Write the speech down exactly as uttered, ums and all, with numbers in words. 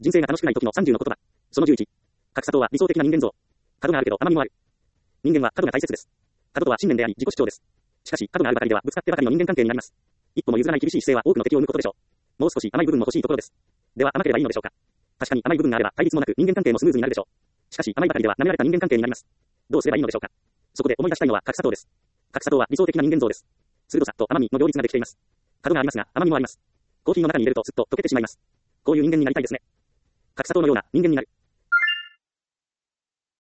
人生が楽しくない時のさんじゅうの言葉。そのじゅういち。格差とは理想的な人間像。角があるけど甘みもある。人間は角が大切です。角とは信念であり自己主張です。しかし角があるばかりではぶつかってばかりの人間関係になります。一歩も譲らない厳しい姿勢は多くの敵を生むことでしょう。もう少し甘い部分も欲しいところです。では甘ければいいのでしょうか。確かに甘い部分があれば対立もなく人間関係もスムーズになるでしょう。しかし甘いばかりでは舐められた人間関係になります。どうすればいいのでしょうか。そこで思い出したいのは格差とです。格差とは理想的な人間像です。鋭さと甘みの両立ができています。角がありますが甘みもあります。コーヒーの中に入れるとすっと溶けてしまいます。こういう人間になりたいですね。格差とのような人間になる。